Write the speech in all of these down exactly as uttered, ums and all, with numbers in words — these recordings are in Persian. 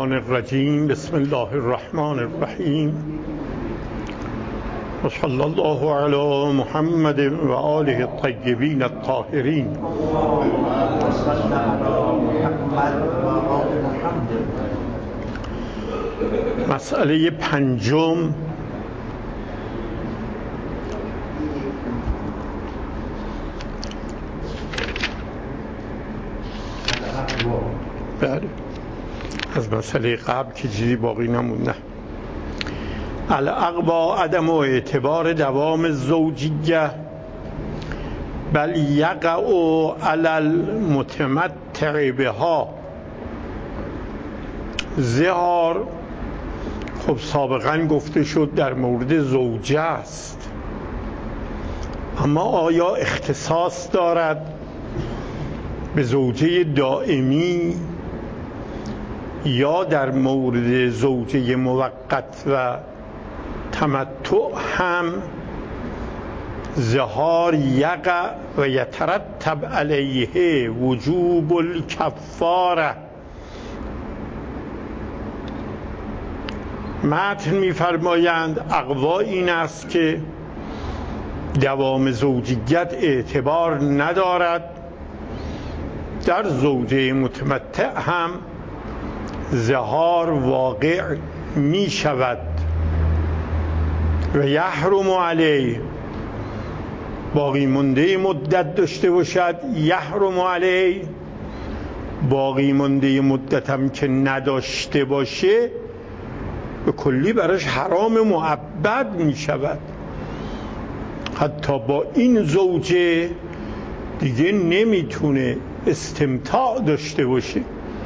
الشیطان الرجیم. بسم الله الرحمن الرحیم. و صلی الله علی محمد و آله الطیبین الطاهرین. مسئله پنجم بله از مسئله قبل که چیزی باقی نمونده. الاقوا عدم و اعتبار دوام زوجیه بل یقع علی المتمتع بها. زهار خب سابقا گفته شد در مورد زوجه است، اما آیا اختصاص دارد به زوجه دائمی یا در مورد زوجه موقت و تمتع هم زهار یقع و یترتب علیه وجوب الکفاره؟ متن می‌فرمایند اقوا این است که دوام زوجیت اعتبار ندارد، در زوجه متمتع هم زهار واقع می شود و یحرم علیه، باقی مانده مدت داشته باشد یحرم علیه، باقی مانده مدت هم که نداشته باشه به کلی براش حرام مؤبد می شود. حتی با این زوجه دیگه نمیتونه استمتاع داشته باشه.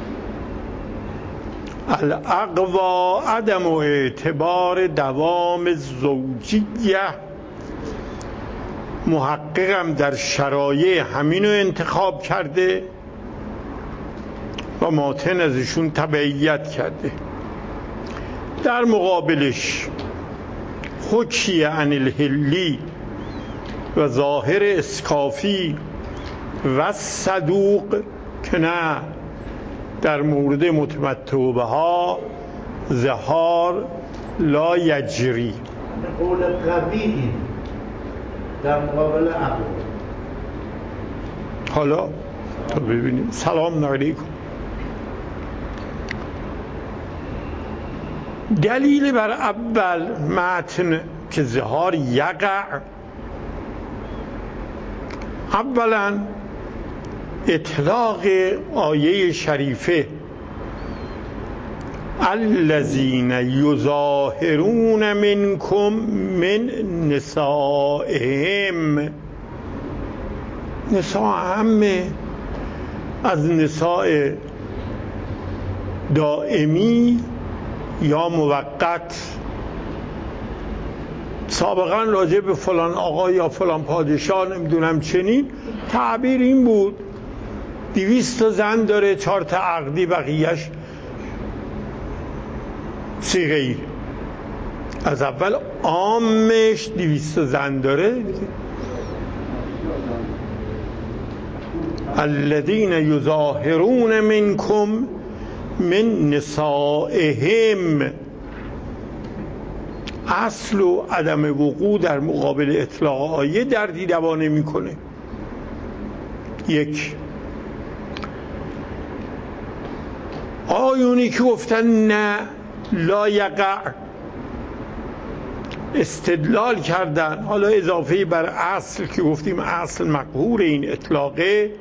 الاقوا عدم و اعتبار دوام زوجیه، محققم در شرایع همینو انتخاب کرده و ماتن ازشون تبعیت کرده. در مقابلش حکی عن الحلی و ظاهر اسکافی و صدوق که نه در مورد متمتع بها زهار لا یجری. قول قوی در مقابل عقل. حالا تو ببینیم. سلام علیکم. دلیل بر اول متن که زهار یقع، اولا اطلاق آیه شریفه الذین یظاهرون منکم من نسائهم، نساء همه از نساء دائمی یا موقت. سابقا راجع به فلان آقا یا فلان پادشاه نمیدونم چنین تعبیر این بود دویست تا زن داره، چهار تا عقدی، بقیهش صیغه‌ای. از اول عامش دویست تا زن داره. الذین یظاهرون منکم من نسائهم، اصل و عدم وقوع در مقابل اطلاق آیه دردی دوا نمی‌کنه. یک آیونی که گفتن نه لا یقع استدلال کردن، حالا اضافه بر اصل که گفتیم اصل مقهور این اطلاقه،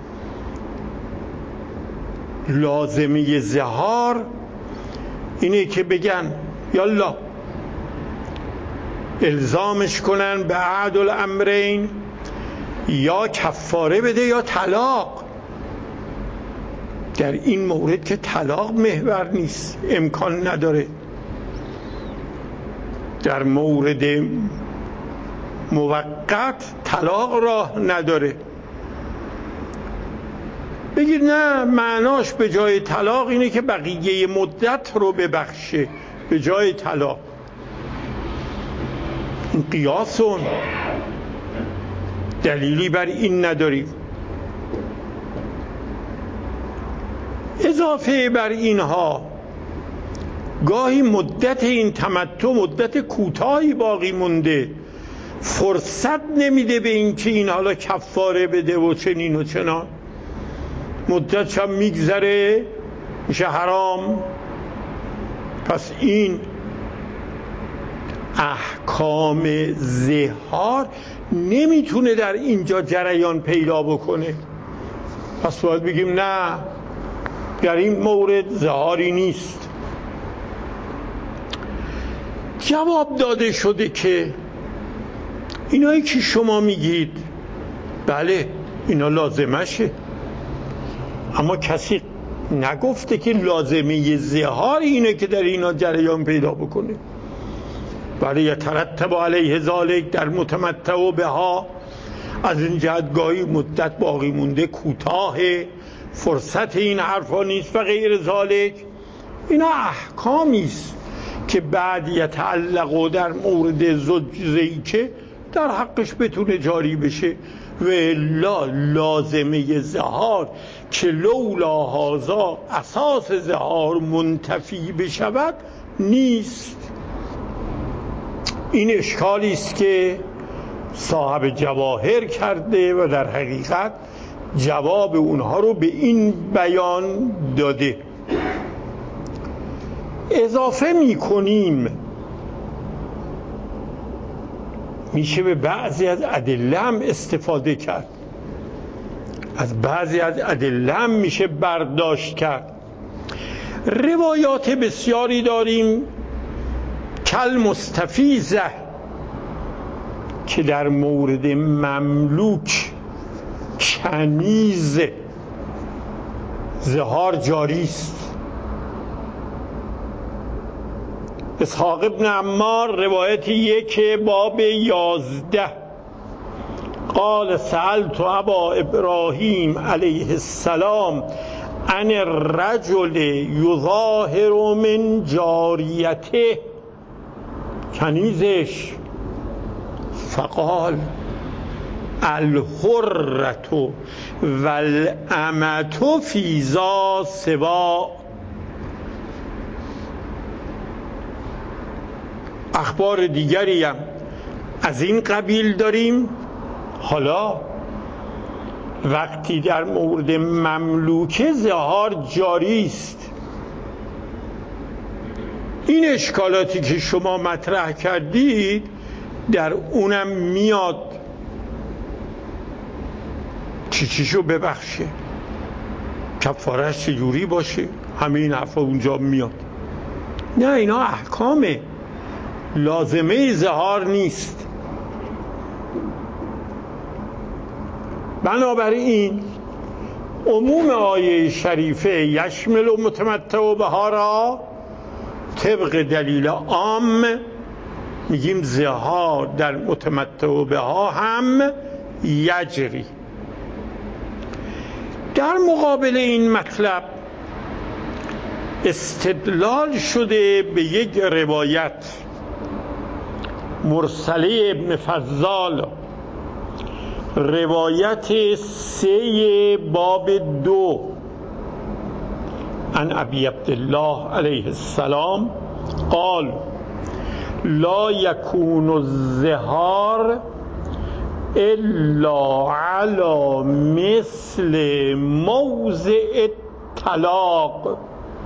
لازمه زهار اینه که بگن یالا الزامش کنن به عدل امرین، یا کفاره بده یا طلاق. در این مورد که طلاق محور نیست، امکان نداره. در مورد موقت طلاق راه نداره. بگید نه معناش به جای طلاق اینه که بقیه مدت رو ببخشه به جای طلاق. این قیاسون دلیلی بر این نداریم. اضافه بر اینها گاهی مدت این تمتع مدت کوتاهی باقی مونده، فرصت نمیده به این که این حالا کفاره بده و چنین و چنان، مدتش هم میگذره میشه حرام. پس این احکام زهار نمیتونه در اینجا جریان پیدا بکنه. پس باید بگیم نه، در این مورد زهاری نیست. جواب داده شده که اینایی که شما میگید بله اینا لازمشه، اما کسی نگفته که لازمه زهار اینه که در اینا جریان پیدا بکنه. بله یترتب علیه ذالک، در متمتع بها از این جهت گاهی مدت باقی مونده کوتاه، فرصت این حرفا نیست و غیر ذالک. اینا احکامی است که بعد یتعلق و در مورد زوجه‌ای که در حقش بتونه جاری بشه. و الا لازمه زهار که لولا هذا اساس زهار منتفی بشود نیست. این اشکالی است که صاحب جواهر کرده و در حقیقت جواب اونها رو به این بیان داده. اضافه میکنیم میشه به بعضی از ادله هم استفاده کرد، از بعضی از ادله هم میشه برداشت کرد. روایات بسیاری داریم کل مستفیزه که در مورد مملوک کنیز زهار جاری است. اسحاق ابن عمار روایت یک باب یازده قال سألت ابا ابراهیم علیه السلام عن الرجل یظاهر من جاریته، کنیزش، فقال الحرة والامة فی ذا سوا. اخبار دیگری هم از این قبیل داریم. حالا وقتی در مورد مملوکه زهار جاری است، این اشکالاتی که شما مطرح کردید در اونم میاد. چی چیشو ببخشه، کفارش چجوری باشه، همه این حرفا اونجا میاد. نه، اینا احکامه، لازمه زهار نیست. بنابراین عموم آیه شریفه یشمل و متمتع بها را طبق دلیل عام میگیم زهار در متمتع بها هم یجری. در مقابل این مطلب استدلال شده به یک روایت مرسله ابن فضال، روایت سه باب دو عن ابی عبدالله علیه السلام قال لا یکون الزهار الا علی مثل موضع طلاق.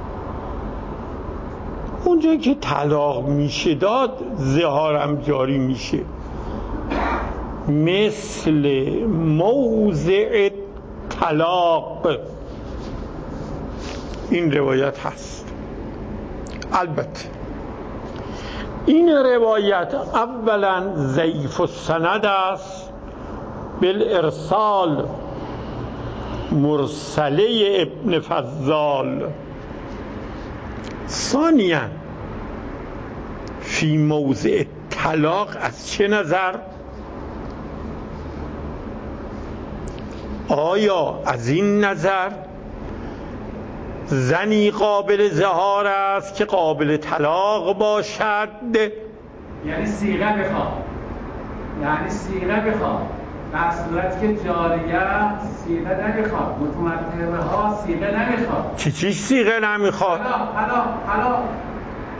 اونجایی که طلاق میشه داد زهارم جاری میشه، مثل موضع طلاق. این روایت هست. البته این روایت اولا ضعیف السند است بالارسال، مرسله ابن فضال. ثانیا فی موضع طلاق از چه نظر؟ آیا از این نظر زنی قابل زهار است که قابل طلاق باشد؟ یعنی صیغه بخواد، یعنی صیغه بخواد، در صورت که جاریه صیغه نمیخواد، متمتع بها صیغه نمیخواد. چی چی صیغه نمیخواد؟ حالا حالا حالا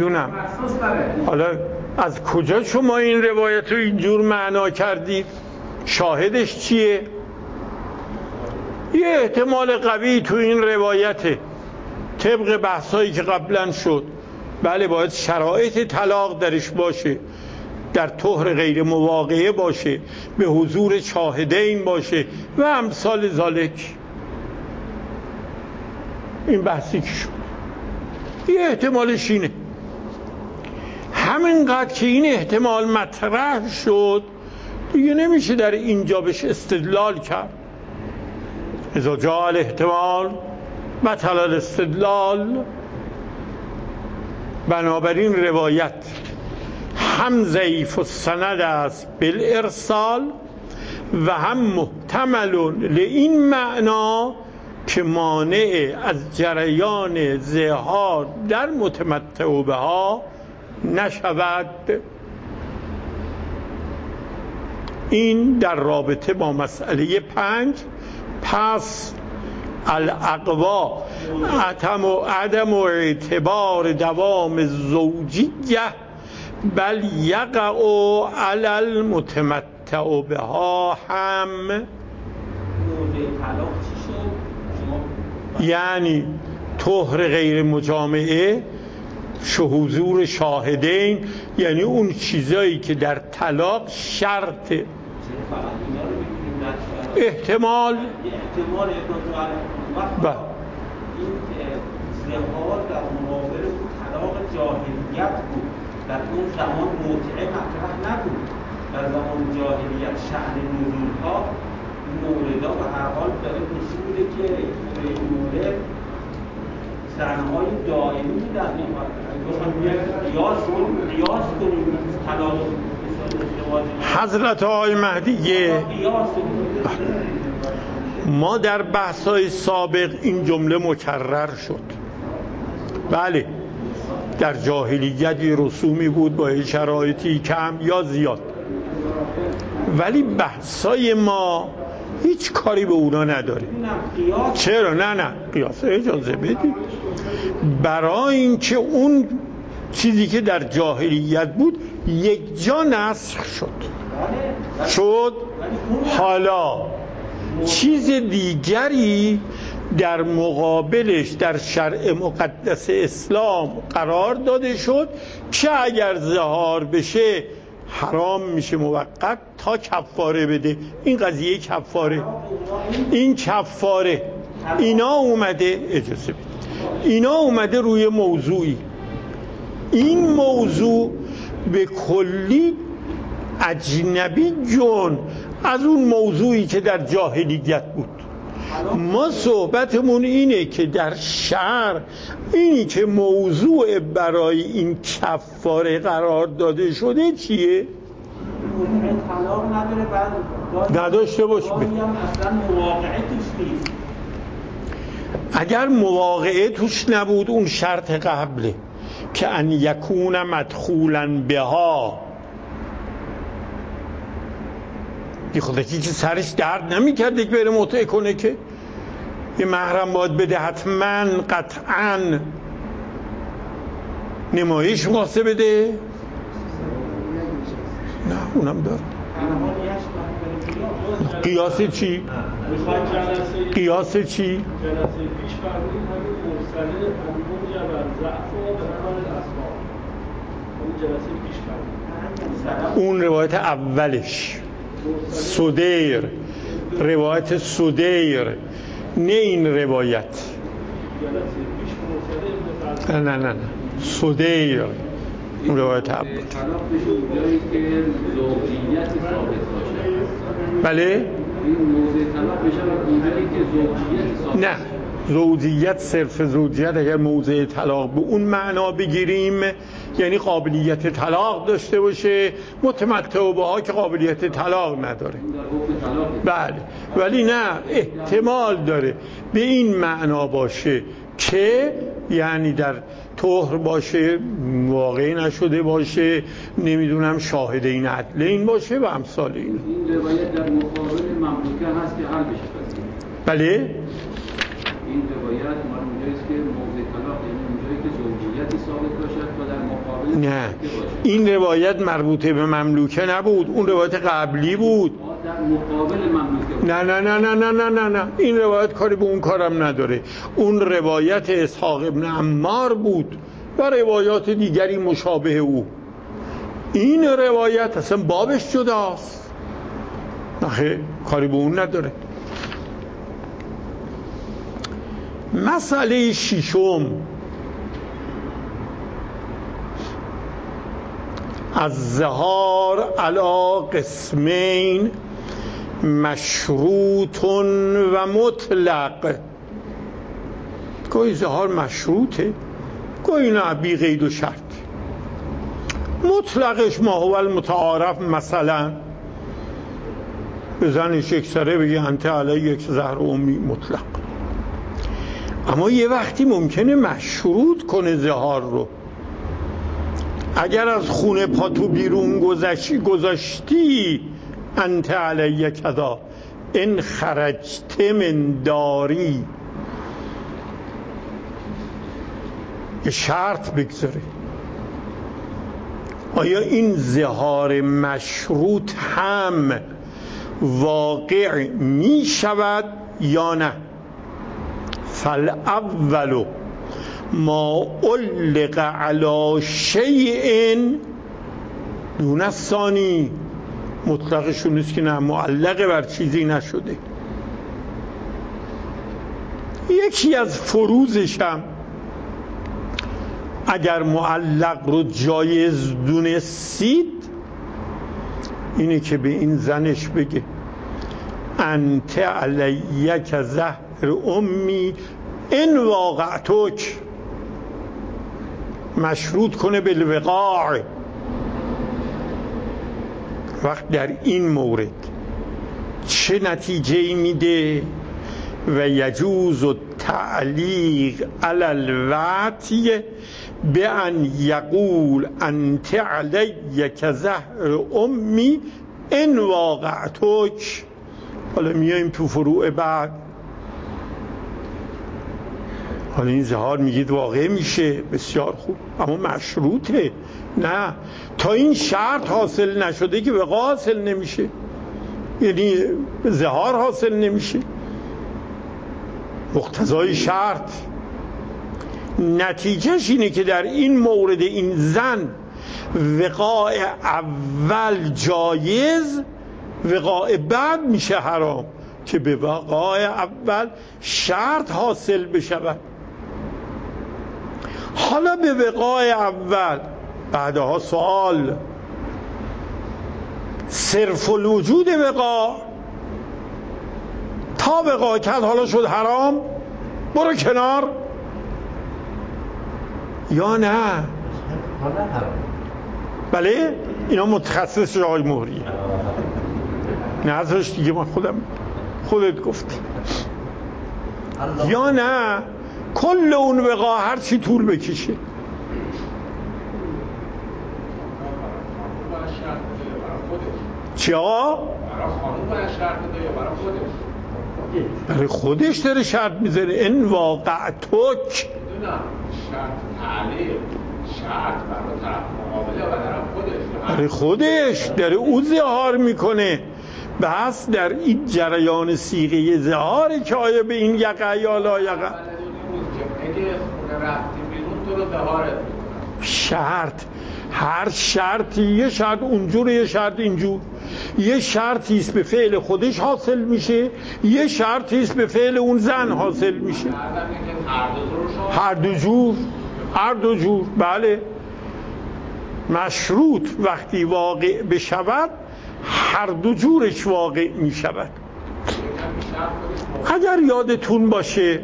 نمیدونم حالا از کجا شما این روایت رو اینجور معنا کردید؟ شاهدش چیه؟ یه احتمال قوی تو این روایته طبق بحثایی که قبلا شد. بله باید شرایط طلاق درش باشه، در طهر غیر مواقعه باشه، به حضور شاهدین باشه و امثال ذالک. این بحثی که شد یه احتمالش اینه. همینقدر که این احتمال مطرح شد دیگه نمیشه در اینجا بهش استدلال کرد. اذا جاء الاحتمال بطل الاستدلال. بنابراین روایت هم ضعیف السند است بالارسال و هم محتمل لئین معنا که مانع از جریان زهار در متمتع بها نشود. این در رابطه با مسئله پنج. پس الاقوا عدم و عدم اعتبار دوام زوجیه بل یقع علی المتمتع بها هم. یعنی طهر غیر مجامعه، حضور شاهدین، یعنی اون چیزایی که در طلاق شرطه. احتمال با این زهار در مقابل طلاق جاهلیت بود. در اون زمان موضع مطرح نبود. در زمان جاهلیت شأن نزول‌ها موردها و هر حال داره نشون میده که این مورد زنهای دائمی بودن. قیاس کنیم قیاس کنیم طلاق حضرت آقای مهدیه. ما در بحث‌های سابق این جمله مکرر شد. بله در جاهلیت یه رسومی بود با شرایطی کم یا زیاد، ولی بحث‌های ما هیچ کاری به اونا نداره. چرا؟ نه نه قیاس اجازه بدید. برای اینکه اون چیزی که در جاهلیت بود یک جا نسخ شد شد حالا چیز دیگری در مقابلش در شرع مقدس اسلام قرار داده شد که اگر زهار بشه حرام میشه موقت تا کفاره بده. این قضیه کفاره، این کفاره اینا اومده اجازه بده اینا اومده روی موضوعی. این موضوع به کلی اجنبی جون از اون موضوعی که در جاهلیت بود. ما صحبتمون اینه که در شرع اینی که موضوع برای این کفاره قرار داده شده چیه؟ طلاق نداره بعد نداشته باشه. اصلا مواقعه توش نیست. اگر مواقعه توش نبود اون شرط قبله که ان یکون مدخولا بها، بی خودی که سرش درد نمیکرد که بره متعه کنه که یه محرم باید بده حتما قطعا نمایش واسه بده. نه اونم داره. قیاس چی؟ قیاس چی؟ جلسه پیش فرمودید همین مرسله همون جبر ضعف و به عمل الاسباب. اون جلسه پیش فرمودید اون روایت اولش سدیر، روایت سدیر، نه این روایت. جلسه پیش مرسله نه نه نه سدیر اون روایت اول. طلاق بشه اونجایی که زوجیت ثابت باشه. بله این موضع طلاق بشه اونجایی که زوجیت ثابت. نه زوجیت صرف زوجیت اگر موضع طلاق به اون معنا بگیریم یعنی قابلیت طلاق داشته باشه، متمتع بها که قابلیت طلاق نداره. بله ولی نه احتمال داره به این معنا باشه که یعنی در طهر باشه، واقعی نشده باشه، نمیدونم شاهدین عدلین باشه و امثال این. این روایت در مقابل مملوکه هست که حل بشه قضیه. بله این روایت مال اونجاییست که موضع طلاق یعنی اونجایی که زوجیتی ثابت باشد و در مقابل نه این روایت مربوطه به مملوکه نبود، اون روایت قبلی بود. در مقابل مملوکه. نه نه نه نه نه نه نه نه این روایت کاری به اون کارم نداره. اون روایت اسحاق ابن عمار بود و روایات دیگری مشابه او. این روایت اصلا بابش جداست، نه کاری به اون نداره. مسئله ششم الظهار علی قسمین مشروط و مطلق. گاهی ظهار مشروطه، گاهی نه بی قید و شرط. مطلقش ما هو المتعارف، مثلا به زنش یک سره بگی انت علی یک زهر امی مطلق. اما یه وقتی ممکنه مشروط کنه ظهار رو. اگر از خونه پاتو بیرون گذاشتی گذاشتی انت علی کذا ان خرجت من داری، یه شرط بگذاره. آیا این ظهار مشروط هم واقع می شود یا نه؟ فالاول ما علق علی شیء دون الثانی. مطلقشون نیست که نه، معلق بر چیزی نشده. یکی از فروضش هم اگر معلق رو جایز دونستید اینه که به این زنش بگه انت علیک زهر امی ان واقعتک، مشروط کنه بالوقاع. وقت در این مورد چه نتیجه میده؟ و یجوز التعلیق علی الوعطی بأن یقول انت علیک زهر امی ان واقعتک. حالا میایم تو فروع بعد. حالا این ظهار میگید واقع میشه، بسیار خوب، اما مشروطه. نه، تا این شرط حاصل نشده که وقاع حاصل نمیشه، یعنی ظهار حاصل نمیشه. مقتضای شرط نتیجهش اینه که در این مورد این زن وقاع اول جایز، وقاع بعد میشه حرام، که به وقاع اول شرط حاصل بشود. حالا به وقاع اول بعدها سوال، صرف الوجود وقاع تا وقاع کرد حالا شد حرام، برو کنار، یا نه؟ بله اینا متخصص آقای مهریه، نه ازش دیگه من خودم خودت گفتی. یا نه کل اون وقاع هر چی طول بکشه. چی آقا؟ برای خودش داره شرط میذاره. ان واقع تک شرط تعلیق، شرط برای طرف مقابله و طرف خودش، برای خودش داره او ظهار میکنه. بس در این جریان صیغه ظهاره که آیا به این یقع یا لا یقع. اگه خونه رفتی بیرون تو رو ظهارت میکنه. شرط، هر شرطی یه شرط اونجور، یه شرط اینجور. یه شرطیست به فعل خودش حاصل میشه، یه شرطیست به فعل اون زن حاصل میشه. هر دو جور، هر دو جور. بله مشروط وقتی واقع بشود هر دو جورش واقع می شود. اگر یادتون باشه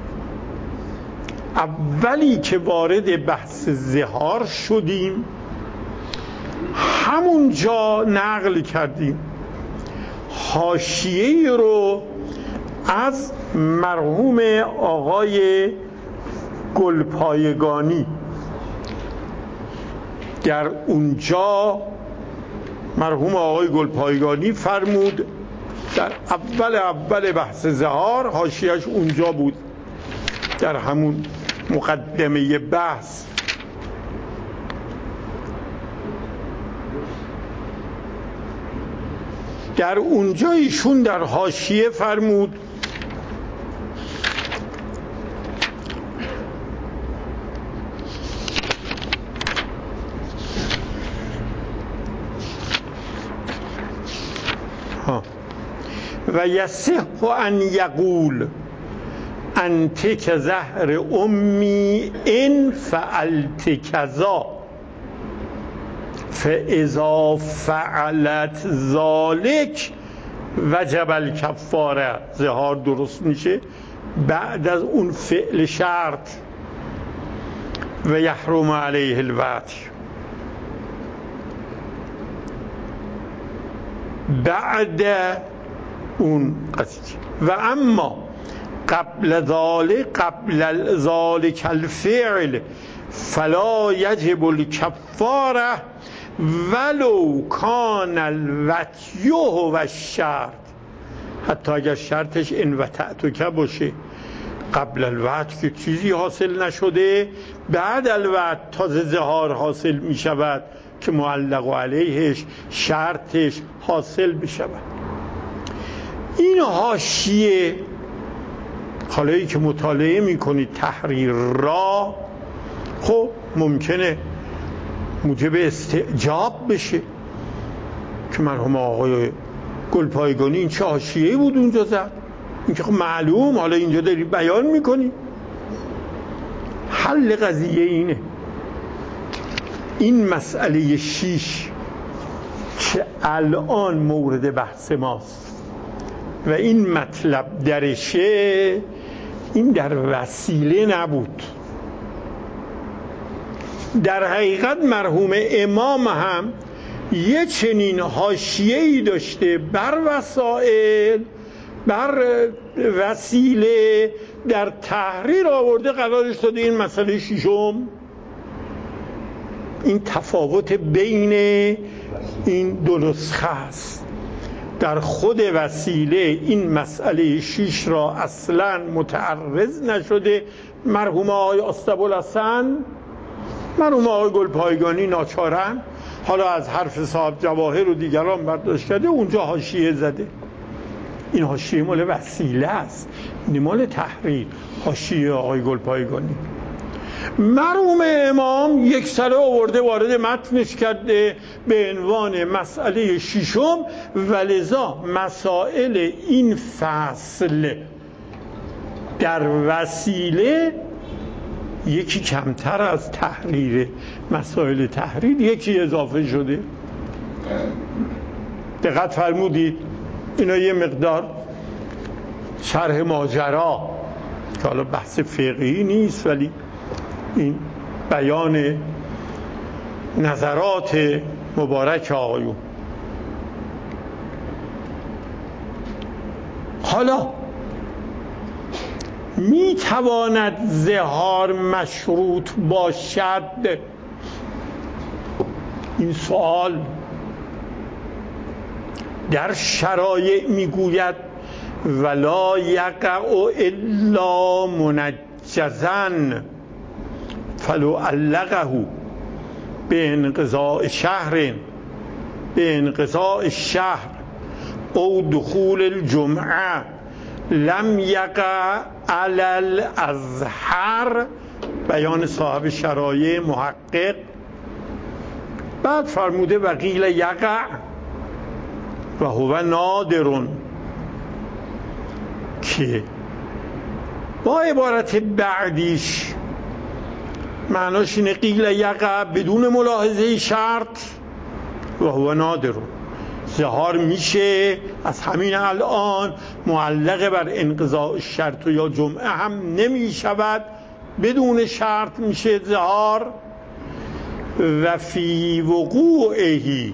اولی که وارد بحث ظهار شدیم همونجا نقل کردیم حاشیه‌ای رو از مرحوم آقای گلپایگانی. در اونجا مرحوم آقای گلپایگانی فرمود در اول اول بحث ظهار، حاشیه‌اش اونجا بود در همون مقدمه بحث، در اونجا ایشون در حاشیه فرمود و یصح ان یقول انت که زهر امی ان فعلت کذا فاذا فعلت ذلک وجب الکفاره. زهار درست میشه بعد از اون فعل شرط. و یحرم علیه الوطی بعد اون قضیه. و اما قبل ذلك قبل ذلك الفعل فلا یجب الکفاره ولو کان الوطی و الشرط. حتی اگر شرطش ان وطعتک باشه، قبل الوطی که چیزی حاصل نشده، بعد الوطی تازه زهار حاصل می شود که معلق علیهش شرطش حاصل بشود. این حاشیه حالا که مطالعه میکنید تحریر را، خب ممکنه موجب استعجاب بشه که مرحوم آقای گلپایگانی این چه حاشیه‌ای بود اونجا زد، این که خب معلوم حالا اینجا داری بیان میکنی. حل قضیه اینه، این مسئله شیش که الان مورد بحث ماست و این مطلب درشه، این در وسیله نبود. در حقیقت مرحوم امام هم یه چنین حاشیه‌ای داشته بر وسائل، بر وسیله، در تحریر آورده قرارش داده این مسئله ششم. این تفاوت بین این دو نسخه است. در خود وسیله این مسئله شیش را اصلا متعرض نشده مرحوم آقای اسطبالحسن. مرحوم آقای گلپایگانی ناچارن حالا از حرف صاحب جواهر و دیگران برداشت کرده اونجا حاشیه زده. این حاشیه مال وسیله است، این مال تحریر. حاشیه آقای گلپایگانی مرحوم امام یک سره آورده وارد متنش کرده به عنوان مسئله ششم، ولذا مسائل این فصل در وسیله یکی کمتر از تحریر، مسائل تحریر یکی اضافه شده. دقت فرمودید؟ اینا یه مقدار شرح ماجرا که حالا بحث فقهی نیست، ولی این بیان نظرات مبارک آقایون. حالا می تواند زهار مشروط باشد؟ این سوال در شرایع میگوید ولا یقع الا منجزا فلو علقه به انقضاء شهر به انقضاء الشهر او دخول الجمعه لم یقع علی الازهر. بیان صاحب شرایع محقق. بعد فرموده وقیل یقع و هو نادرون، که با عبارت بعدیش معناش اینه قیل یقع بدون ملاحظه شرط و هو نادرون، زهار میشه از همین الان، معلق بر انقضاء شرط و یا جمعه هم نمیشود، بدون شرط میشه زهار. و فی وقوعه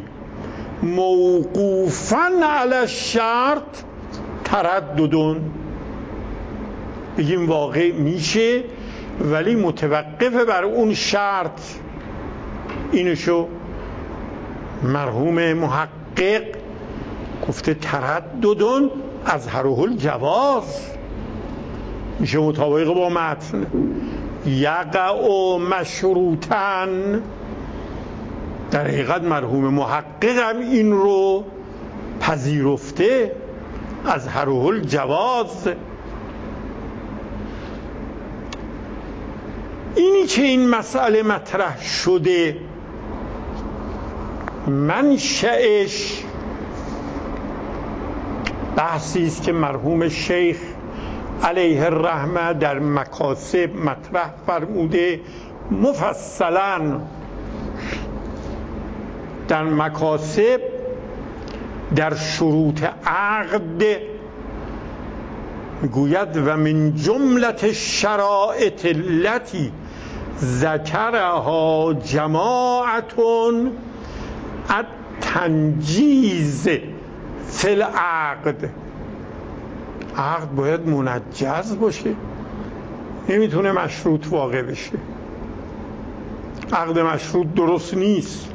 موقوفا علی الشرط ترددون، بگیم واقع میشه ولی متوقف بر اون شرط. اینشو مرحوم محقق گفته ترددون اظهره الجواز، میشه مطابق با متن. یقع مشروطن، در حقیقت مرحوم محقق هم این رو پذیرفته از هر حال جواز. اینی که این مسئله مطرح شده منشأش بحثی است که مرحوم شیخ علیه الرحمه در مکاسب مطرح فرموده. مفصلا در مکاسب در شروط عقد میگوید و من جملت شرائط التي ذکرها جماعتون التنجیز فی العقد. عقد باید منجز باشه، نمیتونه مشروط واقع بشه. عقد مشروط درست نیست.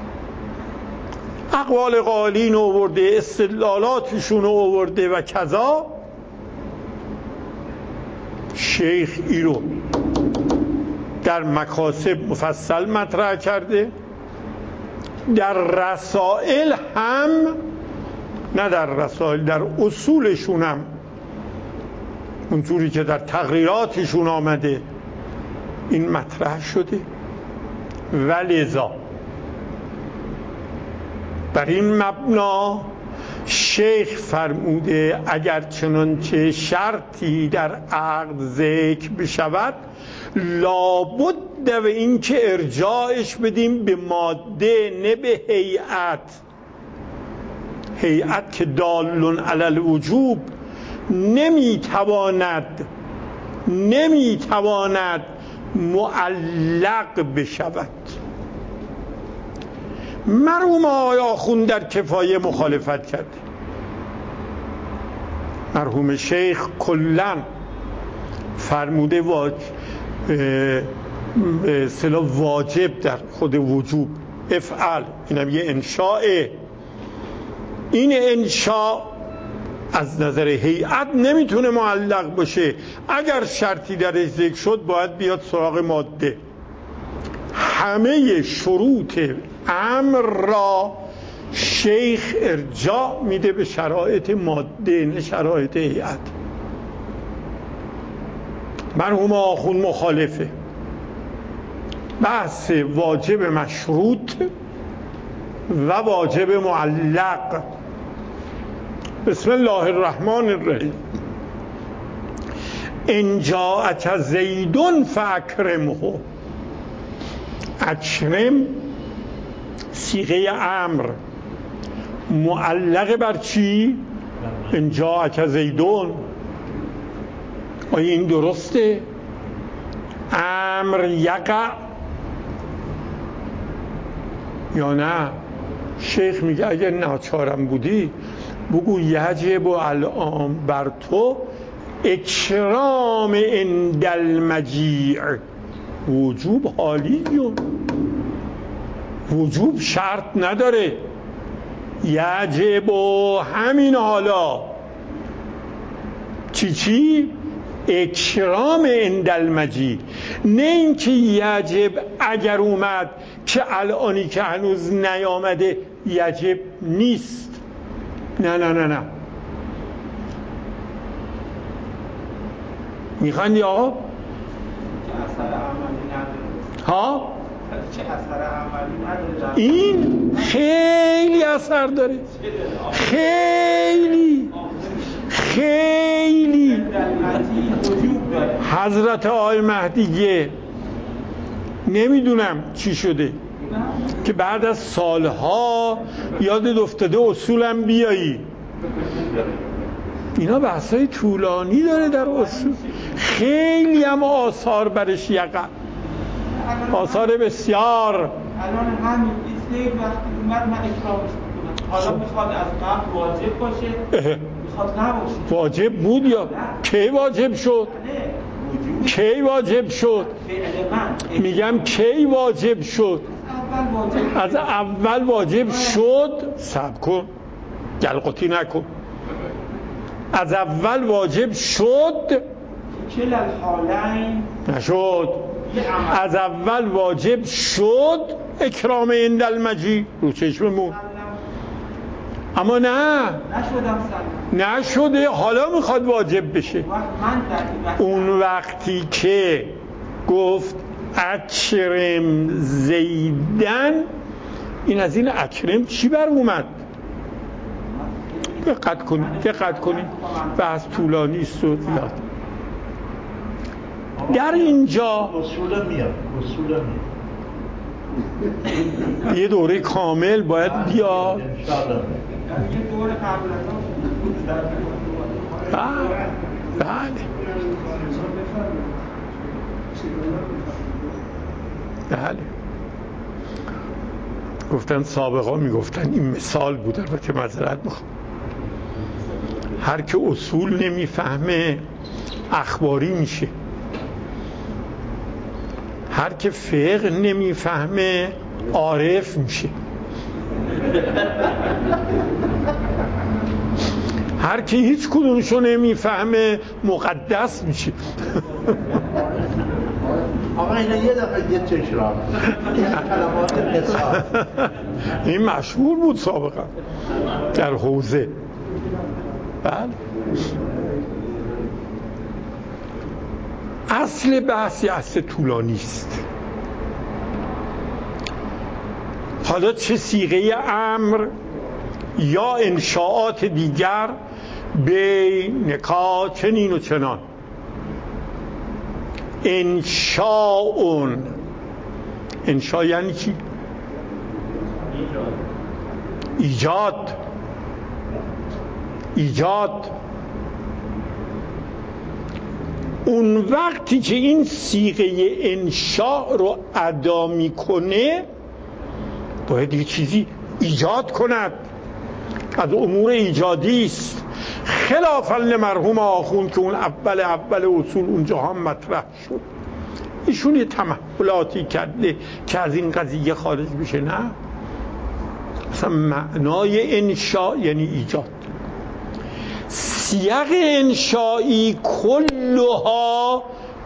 اقوال قائلین آورده، استدلالاتشون آورده و کذا. شیخ ای رو در مکاسب مفصل مطرح کرده، در رسائل هم، نه در رسائل، در اصولشون هم اونطوری که در تقریراتشون آمده این مطرح شده. ولذا بر این مبنا شیخ فرموده اگر چنانچه شرطی در عقد ذکر بشود لابد و این که ارجاعش بدیم به ماده نه به هیئت. هیئت که دال علی الوجوب نمیتواند نمیتواند معلق بشود. مرحوم آقای آخوند در کفایه مخالفت کرد. مرحوم شیخ کلاً فرموده واجب به اصطلاح واجب در خود وجوب افعل، اینم یه انشاء. این انشاء از نظر هیئت نمیتونه معلق باشه. اگر شرطی درش ذکر شد باید بیاد سراغ ماده. همه شروط امر را شیخ ارجاع میده به شرایط ماده نه شرایط هیئت. مرحوم آخوند مخالفه. بحث واجب مشروط و واجب معلق. بسم الله الرحمن الرحیم. ان جاءک زید فاکرمه. اکرم صیغه امر معلق بر چی؟ ان جاءک زیدون. آیا این درسته؟ امر یقع یا نه؟ شیخ میگه اگر ناچارم بودی بگو یجب الان بر تو اکرام عند المجیع. وجوب حالیون، وجوب شرط نداره. یجب همین حالا چی چی؟ اکرام عند المجیع. نه اینکه یجب اگر اومد که الانی که هنوز نیامده یجب نیست. نه نه نه نه. میخوان یا ها چه اثر عملی نداره؟ این خیلی اثر داره، خیلی خیلی. حضرت آقای مهدیه نمیدونم چی شده که بعد از سالها یادت افتاده اصولم بیایی. اینا بحثای طولانی داره در اصول، خیلی هم آثار برش یقع، آثار بسیار. الان همین این وقتی اومد من اکرامش میکنم. حالا میخواد از قبل واجب باشه، میخواد نباشه. واجب بود یا کی واجب شد؟ کی واجب شد؟ میگم کی واجب شد؟ از اول واجب شد. صبر کن، گلقطی نکن. از اول واجب شد نشد. از اول واجب شد اکرام عند المجیع رو چشممون. اما نه نشدم سلمان، نشده، حالا میخواد واجب بشه. من در این اون وقتی که گفت اکرم زیدن، این از این اکرم چی بر اومد؟ دقت کنید دقت کنید بحث طولانی است و زیاد. در اینجا اصول میاد اصول میاد یه دوره کامل باید بیاد. انشاءالله یه دور قبل از اون بله بله گفتن سابقا میگفتن این مثال بود، البته معذرت میخوام. هر که اصول نمیفهمه اخباری میشه، هر که فقه نمیفهمه عارف میشه، هر که هیچ کدومشو نمیفهمه مقدس میشه. آقا اینا یه دفعه یه تکرار این کلمات مثال این مشهور بود سابقا در حوزه. بله اصل بحثی اصل طولانی است. حالا چه صیغه امر یا انشاءات دیگر به نکاح چنین و چنان. انشاء، انشاء یعنی چی؟ ایجاد. ایجاد اون وقتی که این صیغه انشاء رو ادا میکنه باید یه چیزی ایجاد کند، از امور ایجادی است، خلافاً لمرحوم آخوند که اون اول اول اصول اونجا هم مطرح شد. ایشون یه تمحلاتی کرده که از این قضیه خارج بشه. نه، مثلا معنای انشاء یعنی ایجاد. سیاق انشایی کلها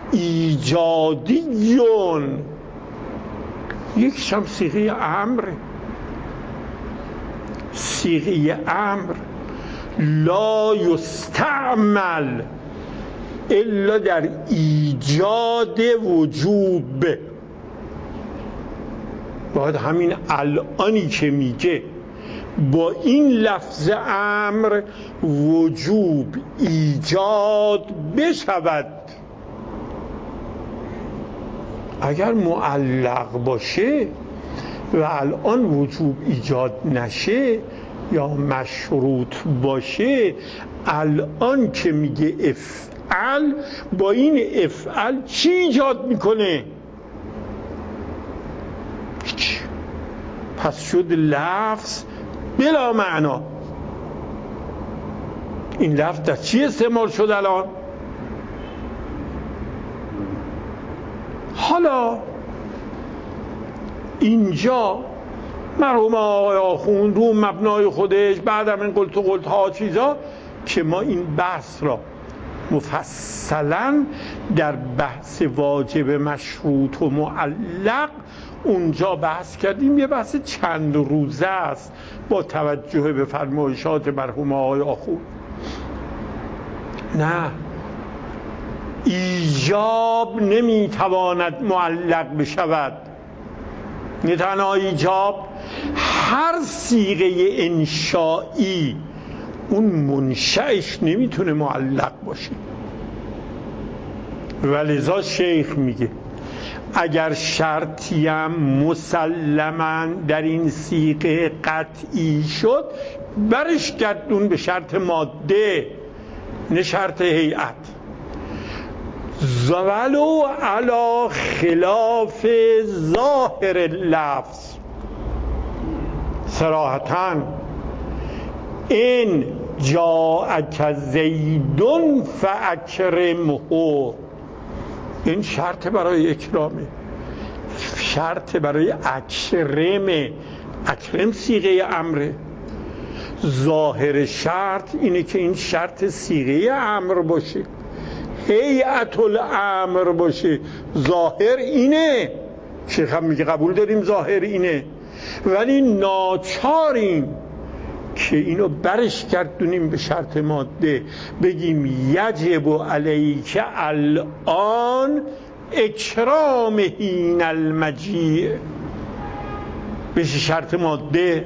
ایجادیون، یکیش هم صیغه امر. صیغه امر لا یستعمل الا در ایجاد وجوب. باید همین الانی که میگه با این لفظ امر وجوب ایجاد بشود. اگر معلق باشه و الان وجوب ایجاد نشه یا مشروط باشه، الان که میگه افعل با این افعل چی ایجاد میکنه؟ هیچ. پس شد لفظ بلا معنا. این لفظ در چی استعمال شد الان؟ حالا اینجا مرحوم آقای آخوند رو مبنای خودش بعد من قلت و قلت ها چیزا که ما این بحث را مفصلا در بحث واجب مشروط و معلق اونجا بحث کردیم. یه بحث چند روزه است با توجه به فرمایشات مرحوم آقای آخوند. نه، ایجاب نمیتواند معلق بشود. نه تنها ایجاب، هر صیغه انشایی اون منشأش نمیتونه معلق باشه. ولذا شیخ میگه اگر شرطیم مسلماً در این صیغه قطعی شد برش گردون به شرط ماده، نه شرط هیئت. ولو علی خلاف ظاهر اللفظ صراحتاً این جاءک زیدون فاکرمه، این شرط برای اکرامه، شرط برای اکرمه. اکرم صیغه امره. ظاهر شرط اینه که این شرط صیغه امر باشه، هیئت الامر باشه. ظاهر اینه، شیخ هم میگه قبول داریم ظاهر اینه، ولی ناچاریم که اینو برش گردونیم به شرط ماده، بگیم یجب علیک الان اکرام حین المجیع، بشه شرط ماده.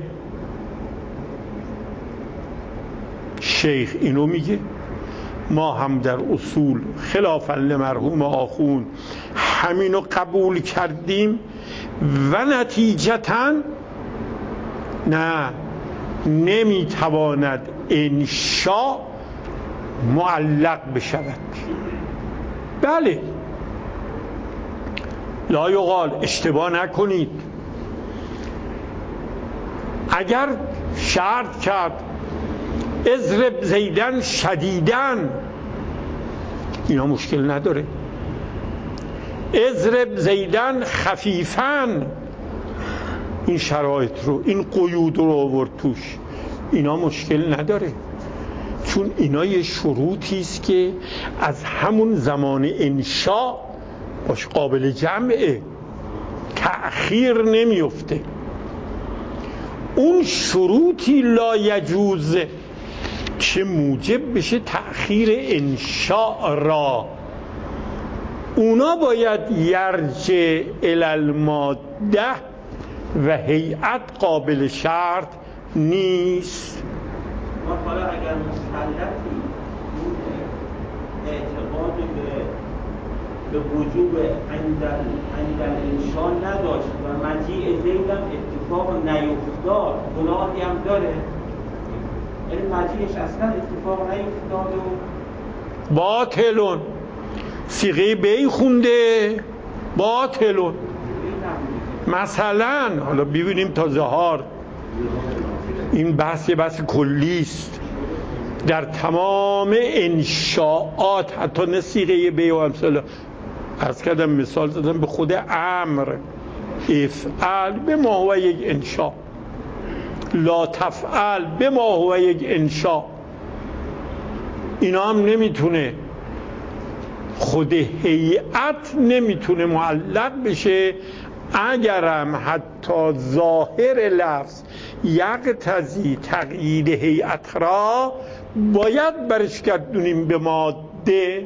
شیخ اینو میگه. ما هم در اصول خلافا لمرحوم آخون همینو قبول کردیم و نتیجتاً نه، نمیتواند انشاء معلق بشود. بله، لا یقال، اشتباه نکنید، اگر شرط کرد اضرب زیدن شدیدن، اینا مشکل نداره. اضرب زیدن خفیفن، این شرایط رو، این قیود رو آورد توش، اینا مشکل نداره، چون اینا یه شروطی است که از همون زمان انشاء باش قابل جمعه، تأخیر نمیفته. اون شروطی لا یجوز که موجب بشه تأخیر انشاء را، اونا باید یرجع الی الماده و هیئت قابل شرط نیست. ما حالا اگر مسلطی اعتقاد به به وجوب عند عند الانشاء نداشت و مجیع زیدم اتفاق نیفتاد، گناهی هم داره؟ یعنی مجیعش اصلا اتفاق نیفتاد و باطلون، صیغه بی خونده، باطلون. مثلا حالا ببینیم تا ظهار، این بحث یه بحث کلی است در تمام انشاءات، حتی نه صیغه بی و امثال. عرض کردم مثال زدم به خود امر، افعل به ما هو یک انشاء، لا تفعل به ما هو یک انشاء، اینا هم نمیتونه، خود هیئت نمیتونه معلق بشه، اگرم حتی ظاهر لفظ یقتضی تقیید هیئت را باید برش گردونیم به ماده.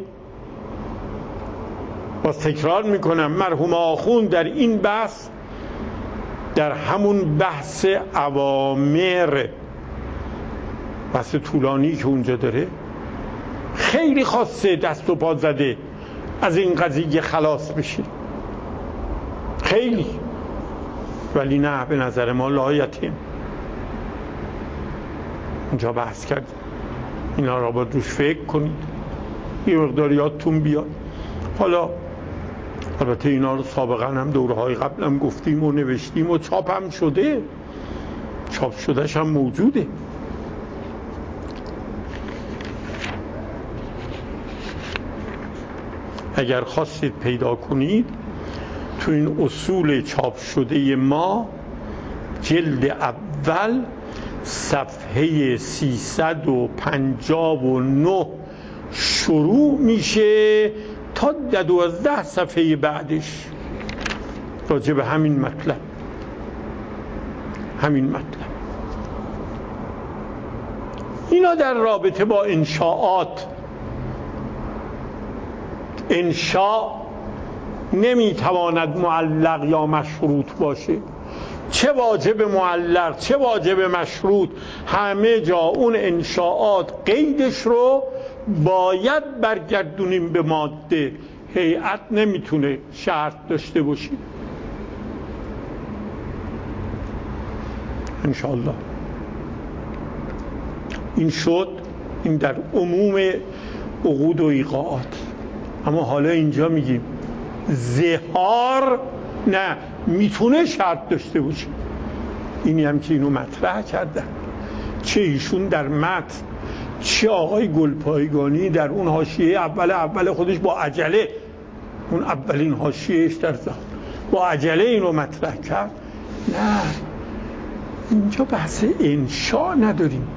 باز تکرار میکنم، مرحوم آخون در این بحث، در همون بحث اوامر، بحث طولانی که اونجا داره، خیلی خواسته دست و پا زده از این قضیه خلاص بشه، خیلی، ولی نه، به نظر ما لایتیم اونجا بحث کرد. اینا را باید روش فکر کنید، یه مقدار یادتون بیاد. حالا البته اینا رو سابقا هم دورهای قبل هم گفتیم و نوشتیم و چاپ هم شده، چاپ شدهش هم موجوده. اگر خواستید پیدا کنید تو این اصول چاپ شده ما، جلد اول صفحه سیصد و پنجاه و نه شروع میشه تا دوازده صفحه بعدش راجع به همین مطلب، همین مطلب. اینا در رابطه با انشاءات. انشاء نمیتواند معلق یا مشروط باشه، چه واجب معلق چه واجب مشروط، همه جا اون انشاءات قیدش رو باید برگردونیم به ماده. هیئت نمیتونه شرط داشته باشه. انشاءالله این شد، این در عموم عقود و ایقاعات. اما حالا اینجا میگیم زهار نه، میتونه شرط داشته باشه. اینی هم که اینو مطرح کردن، چه ایشون در متن، چه آقای گلپایگانی در اون حاشیه اول اول خودش با عجله، اون اولین حاشیهش در ظاهر با عجله اینو مطرح کرد. نه، اینجا بحث انشاء نداریم،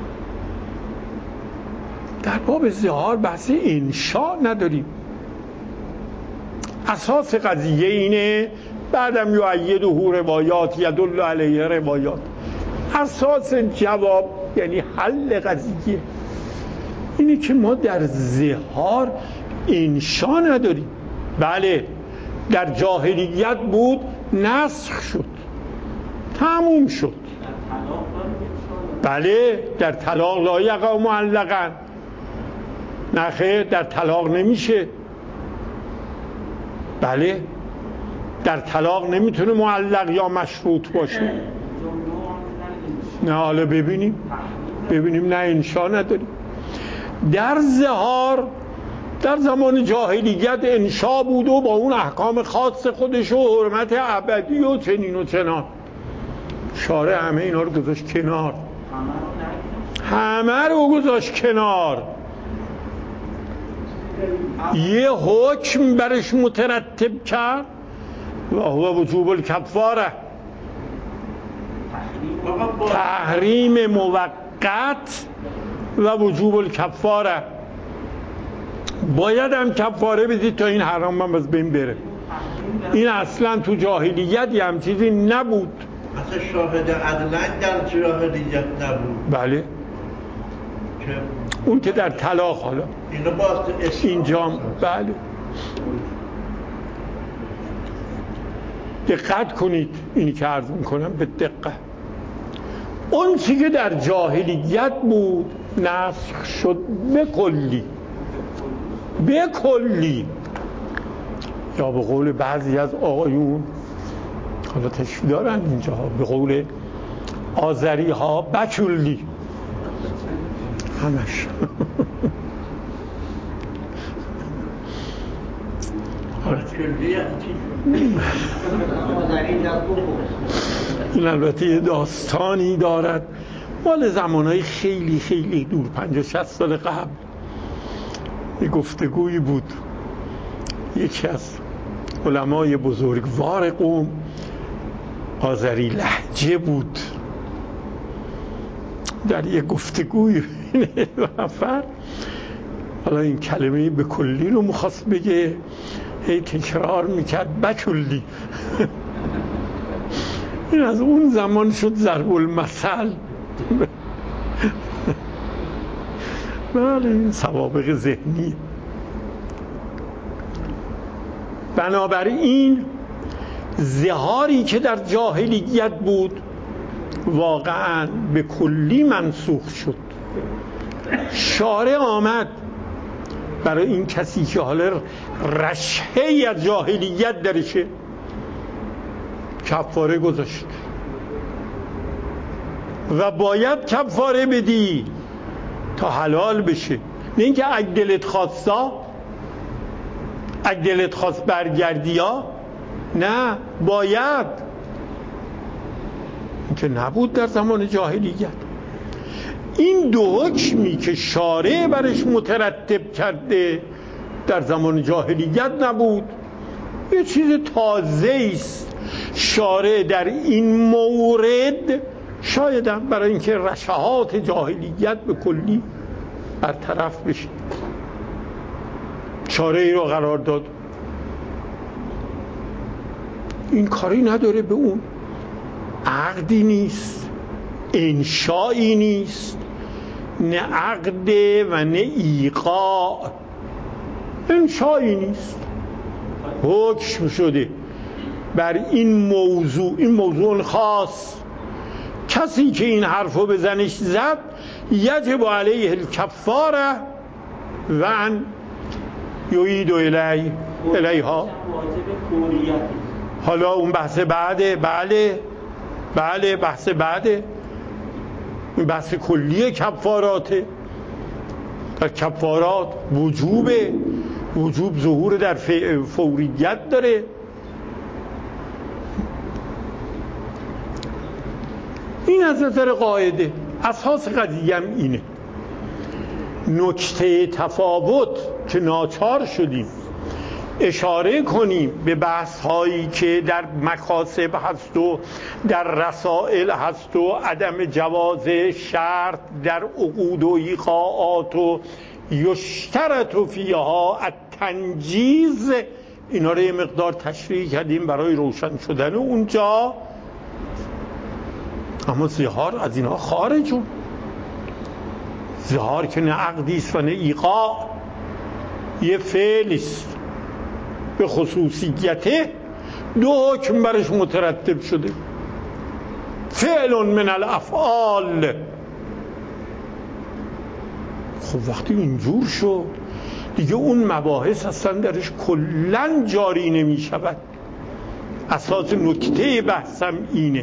در باب زهار بحث انشاء نداریم. اساس قضیه اینه، بعدم یعیده روایات یدل علیه روایات. اساس جواب یعنی حل قضیه. اینه که ما در زهار انشا نداریم. بله در جاهلیت بود، نسخ شد، تموم شد. بله در طلاق لا یقع معلقا، نه خیر در طلاق نمیشه. بله در طلاق نمیتونه معلق یا مشروط باشه. نه حالا ببینیم ببینیم نه انشا نداریم. در زهار در زمان جاهلیت انشا بود و با اون احکام خاص خودش و حرمت ابدی و چنین و چنان. شارع همه اینا رو گذاشت کنار، همه رو گذاشت کنار. یه حکم برش مترتب کرد و هو وجوب الکفاره، تحریم موقت و وجوب الکفاره. باید هم کفاره بدید تا این حرام هم از بین بره. این اصلا تو جاهلیت یه هم چیزی نبود. اصلا شاهد عدلن در جاهلیت نبود. بله که اون که در طلاق حالا اینو باز اینجا. بله دقت کنید اینی که عرض میکنم به دقت. اون چی که در جاهلیت بود نسخ شد به کلی، به کلی، یا به قول بعضی از آقایون حالا تشریح دارن اینجا، به قول آذری ها بکلی، همش. این البته یه داستانی دارد مال زمانهای خیلی خیلی دور، پنجاه شصت سال قبل. یه گفتگویی بود، یکی از علمای بزرگوار قوم آذری لهجه بود، در یه گفتگوی بین دو نفر، حالا این کلمه به کلی رو میخواست بگه، هی تکرار میکرد بکلی. این از اون زمان شد ضرب المثل. بله این سوابق ذهنی. بنابراین زهاری که در جاهلیت بود واقعا به کلی منسوخ شد. شارع آمد برای این کسی که حالا رشحه‌ای از جاهلیت درشه کفاره گذاشت و باید کفاره بدی تا حلال بشه. نه اینکه اگه دلت خواستا، اگه دلت خواست برگردی ها، نه باید. این که نبود در زمان جاهلیت. این دو حکمی که شارع برش مترتب کرده در زمان جاهلیت نبود، یه چیز تازه است. شارع در این مورد شاید هم برای اینکه رشحات جاهلیت به کلی برطرف بشه شارعی رو قرار داد. این کاری نداره به اون، عقدی نیست، انشایی نیست، نه عقده و نه ایقاع، انشایی نیست، حکم شده بر این موضوع. این موضوع خاص، کسی که این حرفو بزنش زد یجب علیه الکفاره و ان یعید الی الیها. حالا اون بحث بعده. بله بله بحث بعده، این بحث کلی کفاراته. در کفارات وجوب وجوب ظهور در فوریت داره. این از نظر قاعده. اساس قضیه هم اینه. نکته تفاوت که ناچار شدیم اشاره کنیم به بحث هایی که در مکاسب هست و در رسائل هست و عدم جواز شرط در عقود و ایقاعات و یشترط و فیها التنجیز، اینا رو یه مقدار تشریح کردیم برای روشن شدن اونجا. اما زهار از اینها خارجون. ظهار که نه عقدی است و نه ایقاع، یه فعل است به خصوصیته دو حکم برش مترتب شده، فعل من الافعال. خب وقتی اینجور شد دیگه اون مباحث اصلا درش کلن جاری نمی شود. اساس نکته بحثم اینه،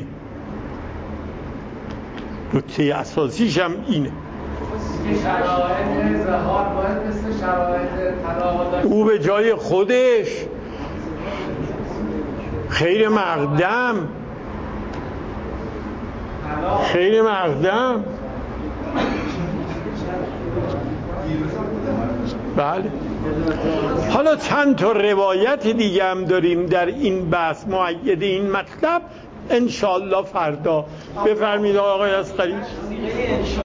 نکته اساسیش هم اینه. شرایط ظهار باید مثل شرایط طلاق داشته، او به جای خودش خیر مقدم، خیر مقدم. بله. حالا چند تا روایت دیگه هم داریم در این بحث مؤید این مطلب، انشالله فردا. بفرمید آقای عسقری.